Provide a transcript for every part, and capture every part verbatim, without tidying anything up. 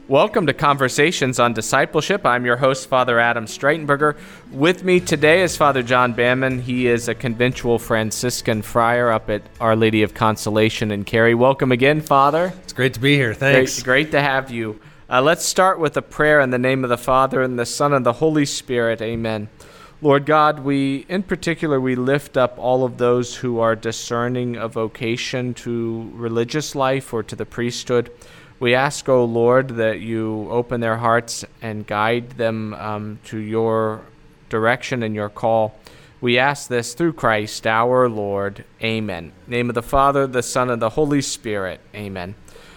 Welcome to Conversations on Discipleship. I'm your host, Father Adam Streitenberger. With me today is Father John Bamman. He is a conventual Franciscan friar up at Our Lady of Consolation in Cary. Welcome again, Father. It's great to be here. Thanks. Great, great to have you. Uh, let's start with a prayer in the name of the Father, and the Son, and the Holy Spirit. Amen. Lord God, we, in particular, we lift up all of those who are discerning a vocation to religious life or to the priesthood. We ask, O Lord, that you open their hearts and guide them um, to your direction and your call. We ask this through Christ our Lord. Amen. In the name of the Father, the Son, and the Holy Spirit. Amen.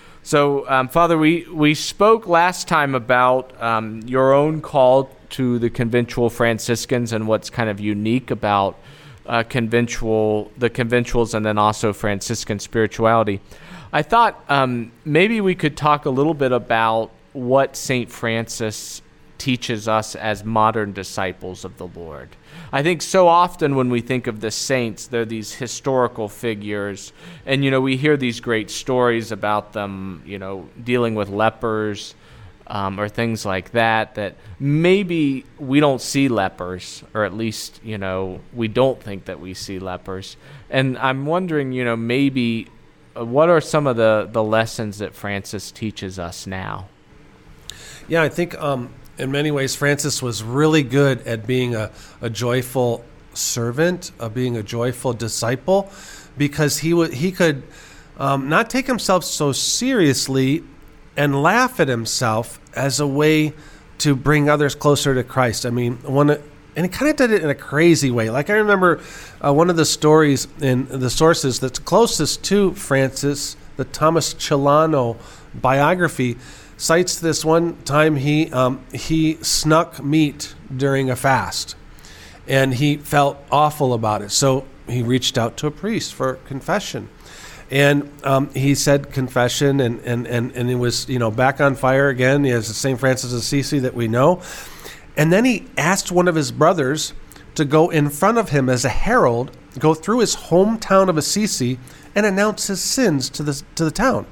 So, um, Father, we, we spoke last time about um, your own call to the conventual Franciscans and what's kind of unique about uh, conventual, the conventuals and then also Franciscan spirituality. I thought um, maybe we could talk a little bit about what Saint Francis teaches us as modern disciples of the Lord. I think so often when we think of the saints, they're these historical figures, and, you know, we hear these great stories about them, you know, dealing with lepers um, or things like that, that maybe we don't see lepers, or at least, you know, we don't think that we see lepers. And I'm wondering, you know, maybe what are some of the, the lessons that Francis teaches us now? Yeah, I think um, in many ways Francis was really good at being a, a joyful servant, of being a joyful disciple, because he would he could um, not take himself so seriously and laugh at himself as a way to bring others closer to Christ. I mean, one. And he kind of did it in a crazy way. Like I remember uh, one of the stories in the sources that's closest to Francis, the Thomas Celano biography, cites this one time he um, he snuck meat during a fast, and he felt awful about it. So he reached out to a priest for confession, and um, he said confession, and and and and he was you know back on fire again. He has the Saint Francis of Assisi that we know. And then he asked one of his brothers to go in front of him as a herald, go through his hometown of Assisi, and announce his sins to the to the town.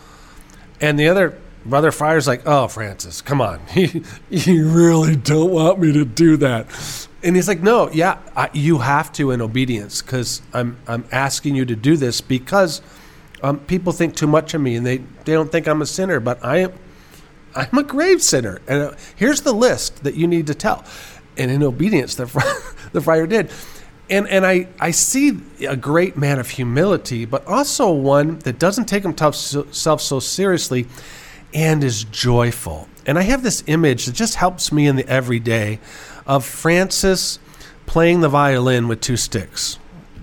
And the other brother friar's like, "Oh, Francis, come on. You really don't want me to do that." And he's like, "No, yeah, I, you have to in obedience, because I'm I'm asking you to do this because um, people think too much of me, and they, they don't think I'm a sinner, but I am. I'm a grave sinner, and uh, here's the list that you need to tell." And in obedience, the the friar did. And and I, I see a great man of humility, but also one that doesn't take himself so seriously and is joyful. And I have this image that just helps me in the everyday of Francis playing the violin with two sticks.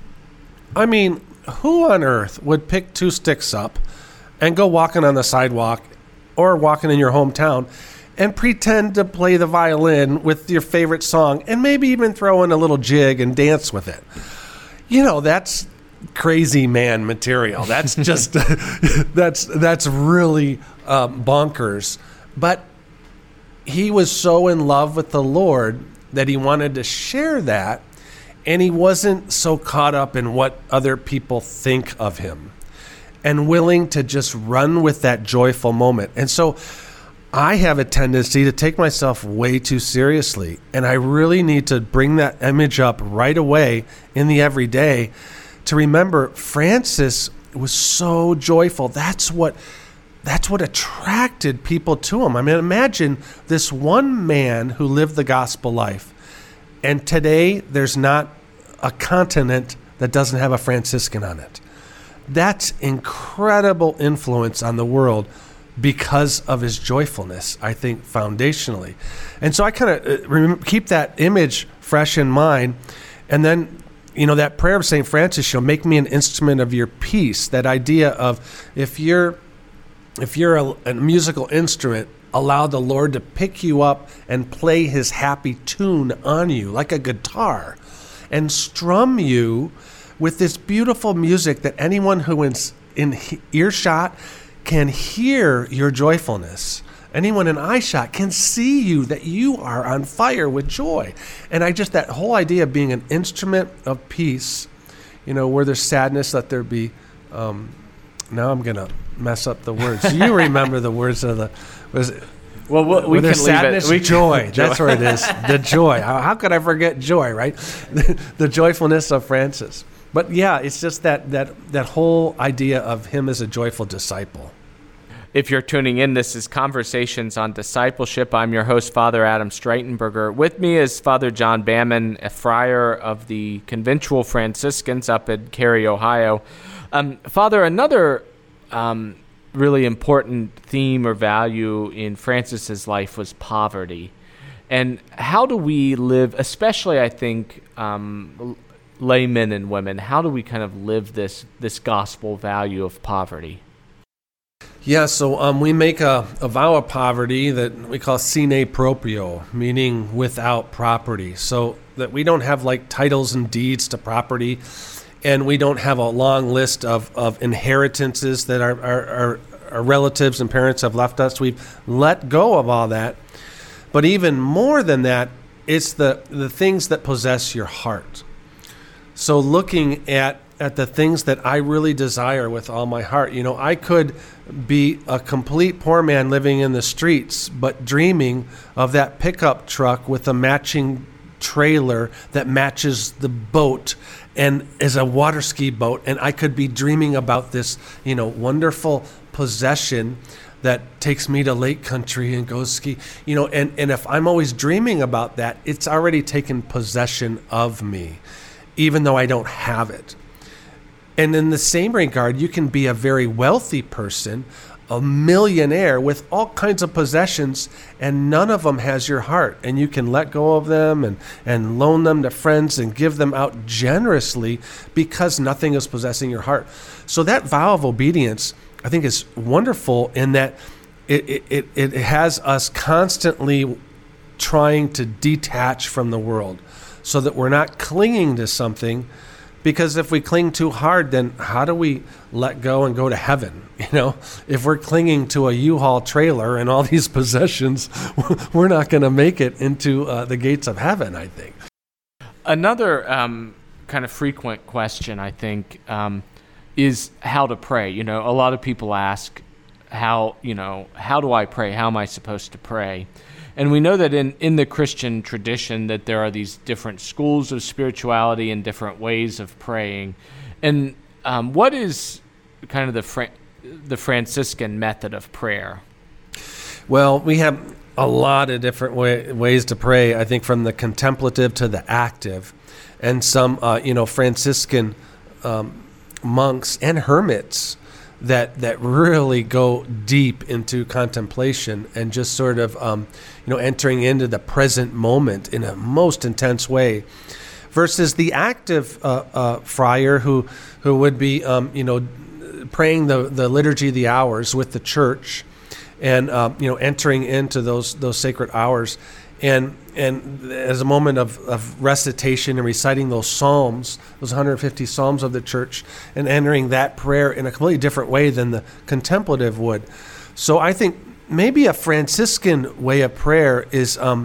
I mean, who on earth would pick two sticks up and go walking on the sidewalk or walking in your hometown and pretend to play the violin with your favorite song and maybe even throw in a little jig and dance with it? You know, that's crazy man material. That's just, that's that's really um, bonkers. But he was so in love with the Lord that he wanted to share that, and he wasn't so caught up in what other people think of him, and willing to just run with that joyful moment. And so I have a tendency to take myself way too seriously, and I really need to bring that image up right away in the everyday to remember Francis was so joyful. That's what that's what attracted people to him. I mean, imagine this one man who lived the gospel life, and today there's not a continent that doesn't have a Franciscan on it. That's incredible influence on the world because of his joyfulness, I think, foundationally. And so I kind of rem- keep that image fresh in mind. And then, you know, that prayer of Saint Francis, you'll make me an instrument of your peace. That idea of if you're if you're a, a musical instrument, allow the Lord to pick you up and play his happy tune on you like a guitar and strum you with this beautiful music that anyone who is in earshot can hear your joyfulness. Anyone in eyeshot can see you, that you are on fire with joy. And I just, that whole idea of being an instrument of peace, you know, where there's sadness, let there be, um, now I'm going to mess up the words. You remember the words of the was it, well, we, we can sadness, leave it. We joy. joy. That's where it is. The joy. How, how could I forget joy? Right, the, the joyfulness of Francis. But yeah, it's just that that that whole idea of him as a joyful disciple. If you're tuning in, this is Conversations on Discipleship. I'm your host, Father Adam Streitenberger. With me is Father John Bamman, a friar of the Conventual Franciscans up in Cary, Ohio. Um, Father, another um, really important theme or value in Francis's life was poverty. And how do we live, especially, I think, um, laymen and women, how do we kind of live this this gospel value of poverty? Yeah, so um, we make a, a vow of poverty that we call sine proprio, meaning without property. So that we don't have like titles and deeds to property, and we don't have a long list of, of inheritances that our, our, our, our relatives and parents have left us. We've let go of all that. But even more than that, it's the, the things that possess your heart. So looking at at the things that I really desire with all my heart. You know, I could be a complete poor man living in the streets, but dreaming of that pickup truck with a matching trailer that matches the boat and is a water ski boat. And I could be dreaming about this, you know, wonderful possession that takes me to lake country and goes ski, you know, and, and if I'm always dreaming about that, it's already taken possession of me, even though I don't have it. And in the same regard, you can be a very wealthy person, a millionaire with all kinds of possessions, and none of them has your heart. And you can let go of them and, and loan them to friends and give them out generously because nothing is possessing your heart. So that vow of obedience, I think, is wonderful in that it, it, it has us constantly trying to detach from the world so that we're not clinging to something. Because if we cling too hard, then how do we let go and go to heaven? You know, if we're clinging to a U-Haul trailer and all these possessions, we're not going to make it into uh, the gates of heaven, I think. Another um, kind of frequent question, I think, um, is how to pray. You know, a lot of people ask, how, you know, how do I pray? How am I supposed to pray? And we know that in, in the Christian tradition that there are these different schools of spirituality and different ways of praying. And um, what is kind of the Fra- the Franciscan method of prayer? Well, we have a lot of different way, ways to pray, I think, from the contemplative to the active. And some, uh, you know, Franciscan um, monks and hermits that that really go deep into contemplation and just sort of, um, you know, entering into the present moment in a most intense way, versus the active uh, uh, friar who who would be, um, you know, praying the, the liturgy of the hours with the church, and uh, you know, entering into those those sacred hours, and and as a moment of, of recitation and reciting those psalms, those one hundred fifty psalms of the church, and entering that prayer in a completely different way than the contemplative would. So I think maybe a Franciscan way of prayer is um,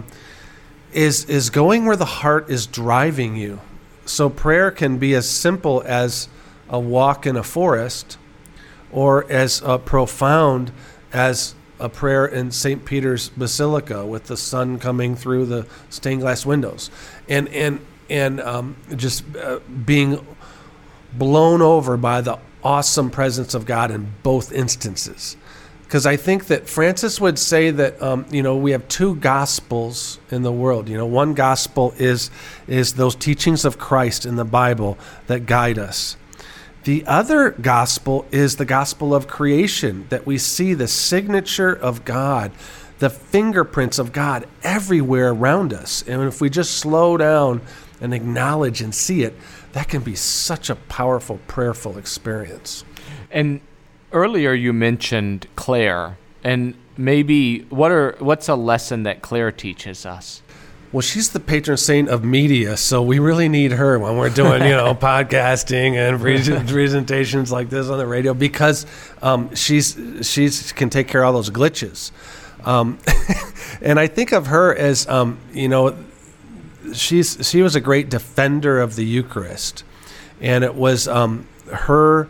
is is going where the heart is driving you. So prayer can be as simple as a walk in a forest, or as uh, profound as a prayer in Saint Peter's Basilica with the sun coming through the stained glass windows, and and and um, just uh, being blown over by the awesome presence of God in both instances. Because I think that Francis would say that um, you know, we have two gospels in the world. You know, one gospel is is those teachings of Christ in the Bible that guide us. The other gospel is the gospel of creation, that we see the signature of God, the fingerprints of God everywhere around us. And if we just slow down and acknowledge and see it, that can be such a powerful, prayerful experience. And earlier you mentioned Clare, and maybe what are what's a lesson that Clare teaches us? Well, she's the patron saint of media, so we really need her when we're doing, you know, podcasting and presentations like this on the radio, because um, she's she's can take care of all those glitches. Um, and I think of her as, um, you know, she's she was a great defender of the Eucharist, and it was um, her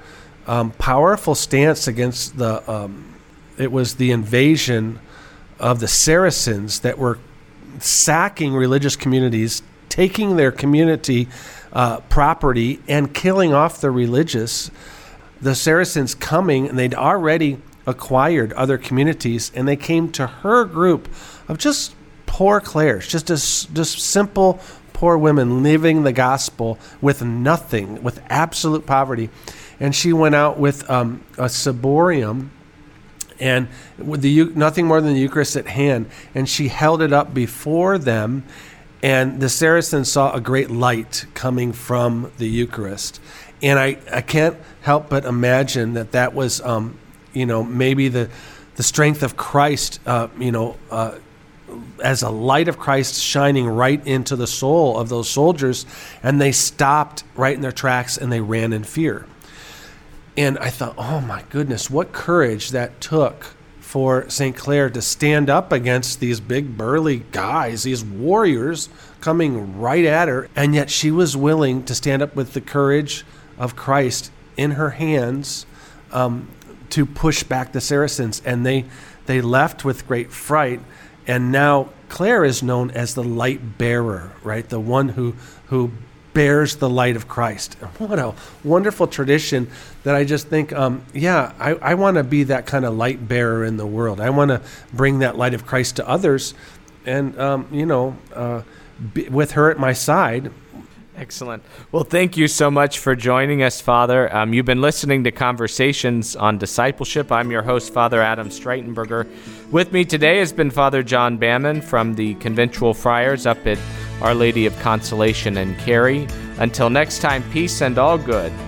um, powerful stance against the, um, it was the invasion of the Saracens that were sacking religious communities, taking their community uh, property and killing off the religious. The Saracens coming, and they'd already acquired other communities, and they came to her group of just poor Clares, just as just simple poor women living the gospel with nothing, with absolute poverty. And she went out with um, a ciborium and with the nothing more than the Eucharist at hand, and she held it up before them, and the Saracens saw a great light coming from the Eucharist. And I, I can't help but imagine that that was, um, you know, maybe the the strength of Christ, uh, you know, uh, as a light of Christ shining right into the soul of those soldiers, and they stopped right in their tracks and they ran in fear. And I thought, oh my goodness, what courage that took for Saint Clare to stand up against these big burly guys, these warriors coming right at her. And yet she was willing to stand up with the courage of Christ in her hands um, to push back the Saracens. And they, they left with great fright. And now Clare is known as the light bearer, right? The one who, who bears the light of Christ. What a wonderful tradition that I just think, um, yeah, I, I want to be that kind of light bearer in the world. I want to bring that light of Christ to others. And, um, you know, uh, be, with her at my side. Excellent. Well, thank you so much for joining us, Father. Um, you've been listening to Conversations on Discipleship. I'm your host, Father Adam Streitenberger. With me today has been Father John Bamman from the Conventual Friars up at Our Lady of Consolation in Cary. Until next time, peace and all good.